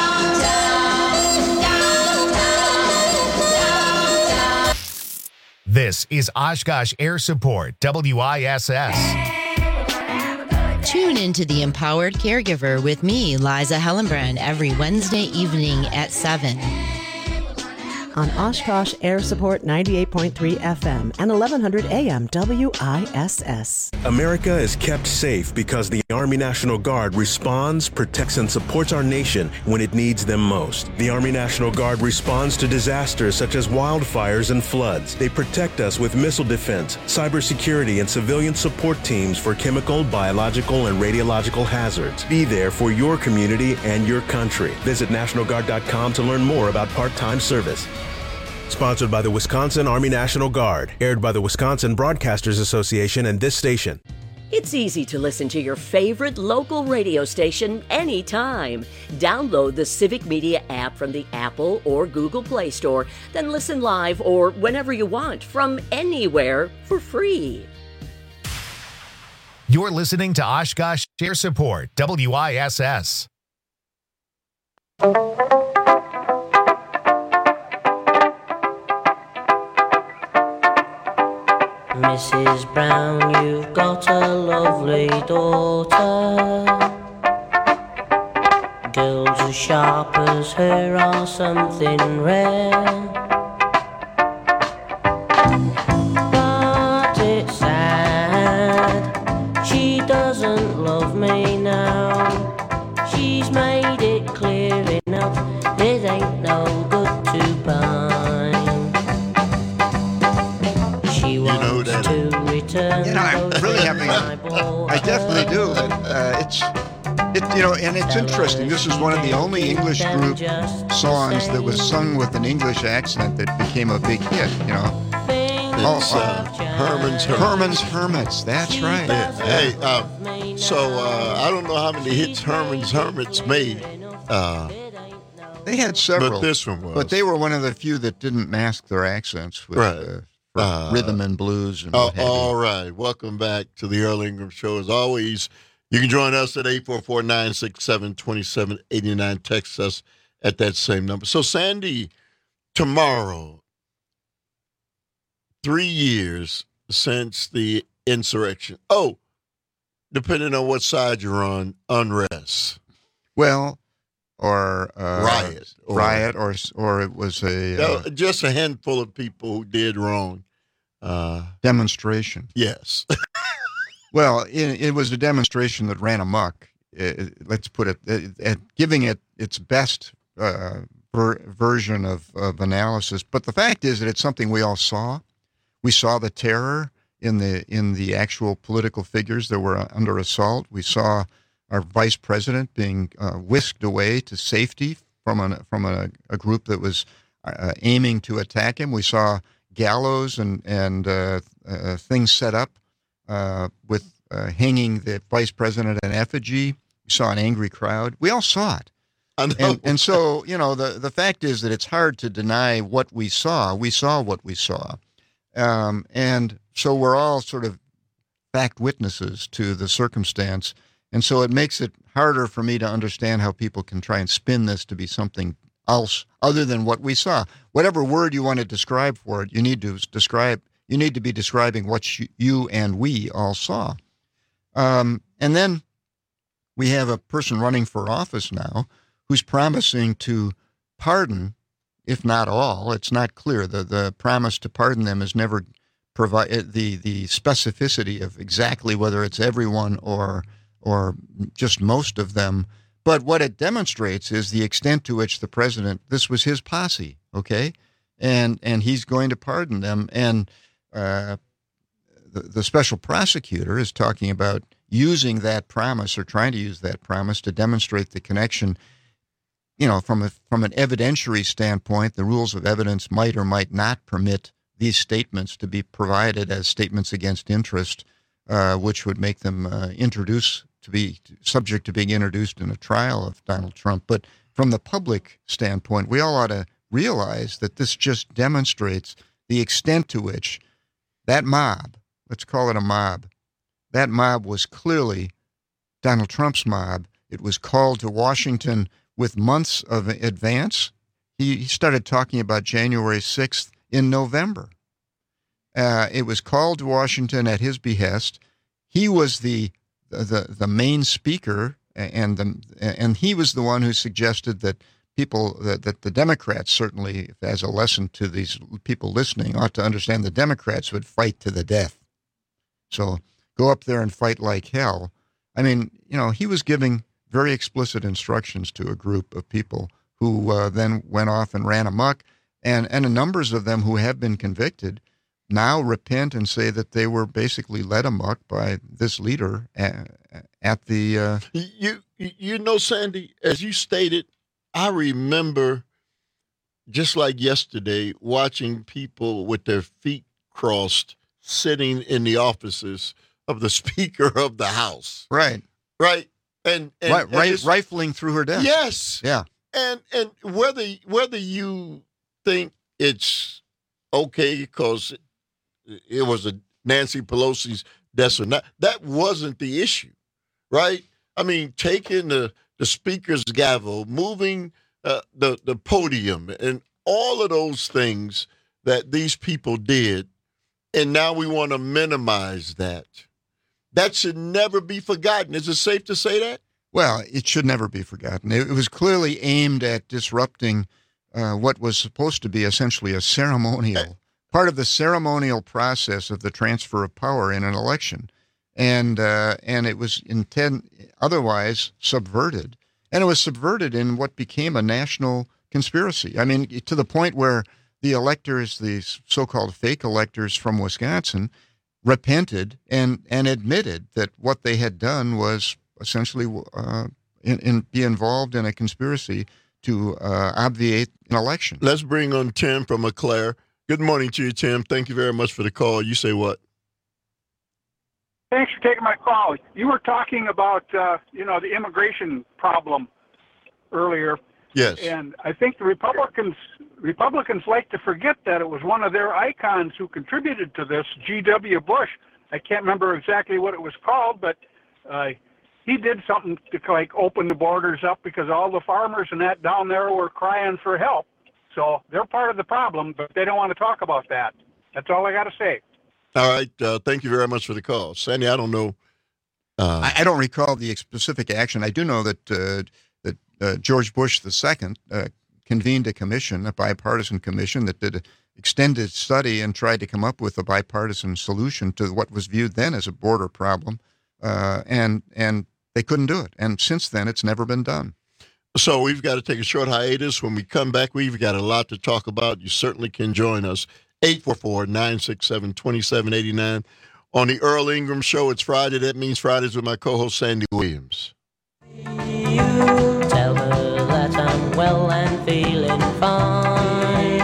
downtown. This is Oshkosh Air Support, WISS. Tune into The Empowered Caregiver with me, Liza Hellenbrand, every Wednesday evening at 7. On Oshkosh Air Support 98.3 FM and 1100 AM WISS. America is kept safe because the Army National Guard responds, protects, and supports our nation when it needs them most. The Army National Guard responds to disasters such as wildfires and floods. They protect us with missile defense, cybersecurity, and civilian support teams for chemical, biological, and radiological hazards. Be there for your community and your country. Visit NationalGuard.com to learn more about part-time service. Sponsored by the Wisconsin Army National Guard. Aired by the Wisconsin Broadcasters Association and this station. It's easy to listen to your favorite local radio station anytime. Download the Civic Media app from the Apple or Google Play Store, then listen live or whenever you want from anywhere for free. You're listening to Oshkosh Air Support, WISS. Mrs. Brown, you've got a lovely daughter. Girls as sharp as her are something rare. But it's sad, she doesn't love me now. She's made it clear enough, it ain't no good to pine. I'm really having I definitely do. And it's interesting. This is one of the only English group songs that was sung with an English accent that became a big hit, It's Herman's Hermits. That's right. Yeah. Hey, I don't know how many hits Herman's Hermits made. They had several. But this one was. But they were one of the few that didn't mask their accents with rhythm and blues. And all right. Welcome back to the Earl Ingram Show. As always, you can join us at 844-967-2789. Text us at that same number. So, Sandy, tomorrow, 3 years since the insurrection. Oh, depending on what side you're on, unrest. Well, or riot, or it was just a handful of people who did wrong. Demonstration. Yes. Well, it was a demonstration that ran amok. Let's put it, giving it its best version of analysis. But the fact is that it's something we all saw. We saw the terror in the actual political figures that were under assault. We saw our vice president being whisked away to safety from a group that was aiming to attack him. We saw gallows and things set up with hanging the vice president in effigy. We saw an angry crowd. We all saw it. And so, the fact is that it's hard to deny what we saw. We saw what we saw. And so we're all sort of fact witnesses to the circumstance. And so it makes it harder for me to understand how people can try and spin this to be something else other than what we saw. Whatever word you want to describe for it, you need to be describing what you and we all saw. And then we have a person running for office now who's promising to pardon, if not all. It's not clear. The promise to pardon them is never provide the specificity of exactly whether it's everyone or just most of them. But what it demonstrates is the extent to which the president, this was his posse, okay? And he's going to pardon them. And the special prosecutor is talking about using that promise or trying to use that promise to demonstrate the connection. From an evidentiary standpoint, the rules of evidence might or might not permit these statements to be provided as statements against interest, which would make them to be subject to being introduced in a trial of Donald Trump. But from the public standpoint, we all ought to realize that this just demonstrates the extent to which that mob, let's call it a mob, that mob was clearly Donald Trump's mob. It was called to Washington with months of advance. He started talking about January 6th in November. It was called to Washington at his behest. He was the the main speaker, and he was the one who suggested that that the Democrats, certainly as a lesson to these people listening, ought to understand the Democrats would fight to the death. So go up there and fight like hell. I mean, he was giving very explicit instructions to a group of people who then went off and ran amok, and numbers of them who have been convicted now repent and say that they were basically led amok by this leader at the... Sandy, as you stated, I remember, just like yesterday, watching people with their feet crossed sitting in the offices of the Speaker of the House. Right. And rifling through her desk. Yes. Yeah. And whether you think it's okay because it was a Nancy Pelosi's desk or not, that wasn't the issue, right? I mean, taking the Speaker's gavel, moving the podium, and all of those things that these people did, and now we want to minimize that. That should never be forgotten. Is it safe to say that? Well, it should never be forgotten. It was clearly aimed at disrupting what was supposed to be essentially a ceremonial, part of the ceremonial process of the transfer of power in an election. And it was otherwise subverted. And it was subverted in what became a national conspiracy. I mean, to the point where the electors, the so-called fake electors from Wisconsin, repented and admitted that what they had done was essentially be involved in a conspiracy to obviate an election. Let's bring on Tim from Eau Claire. Good morning to you, Tim. Thank you very much for the call. You say what? Thanks for taking my call. You were talking about, the immigration problem earlier. Yes. And I think the Republicans like to forget that it was one of their icons who contributed to this, G.W. Bush. I can't remember exactly what it was called, but he did something to open the borders up because all the farmers and that down there were crying for help. So they're part of the problem, but they don't want to talk about that. That's all I got to say. All right. Thank you very much for the call. Sandy, I don't know. I don't recall the specific action. I do know that George Bush II convened a commission, a bipartisan commission, that did an extended study and tried to come up with a bipartisan solution to what was viewed then as a border problem. And they couldn't do it. And since then, it's never been done. So we've got to take a short hiatus. When we come back, we've got a lot to talk about. You certainly can join us. 844-967-2789. On the Earl Ingram Show, it's Friday. That means Fridays with my co-host, Sandy Williams. You tell her that I'm well and feeling fine.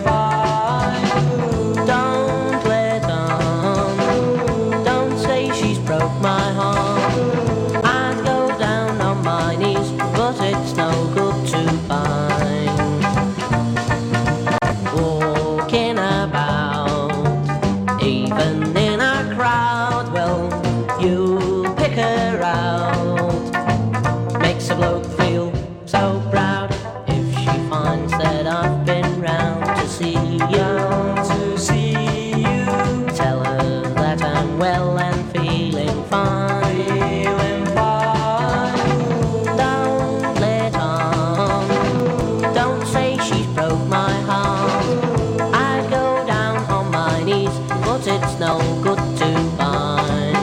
Don't let on. Don't say she's broke my heart. I'd go down on my knees, but it's no good to find. Walking about, even in a crowd, well, you pick her out. Makes a bloke feel so proud if she finds that I've been round to see you. Tell her that I'm well and feeling fine. Don't let on. Don't say she's broke my heart. I'd go down on my knees, but it's no good to find.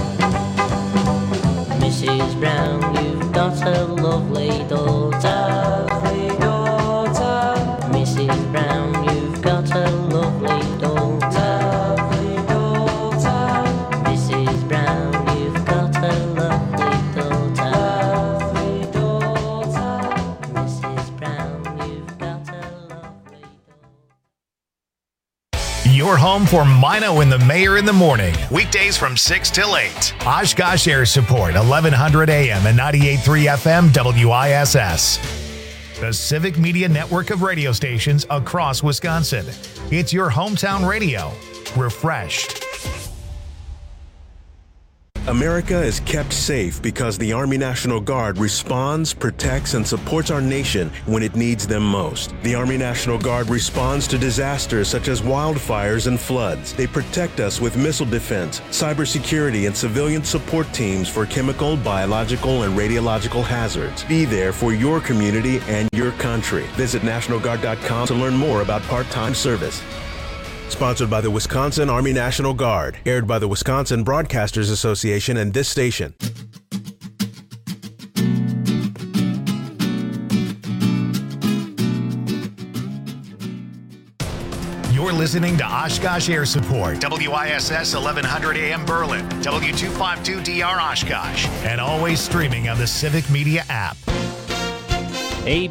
Mrs. Brown, you've got a lovely daughter. Mrs. Brown, you've got a lovely daughter. Mrs. Brown, you've got a lovely daughter. Mrs. Brown, you've got a lovely Your home for Mino and the Mayor in the morning. Weekdays from 6 till 8. Oshkosh Air Support, 1100 AM and 98.3 FM WISS. The Civic Media network of radio stations across Wisconsin. It's your hometown radio. Refreshed. America is kept safe because the Army National Guard responds, protects, and supports our nation when it needs them most. The Army National Guard responds to disasters such as wildfires and floods. They protect us with missile defense, cybersecurity, and civilian support teams for chemical, biological, and radiological hazards. Be there for your community and your country. Visit NationalGuard.com to learn more about part-time service. Sponsored by the Wisconsin Army National Guard. Aired by the Wisconsin Broadcasters Association and this station. You're listening to Oshkosh Air Support, WISS 1100 AM Berlin, W252DR Oshkosh, and always streaming on the Civic Media app.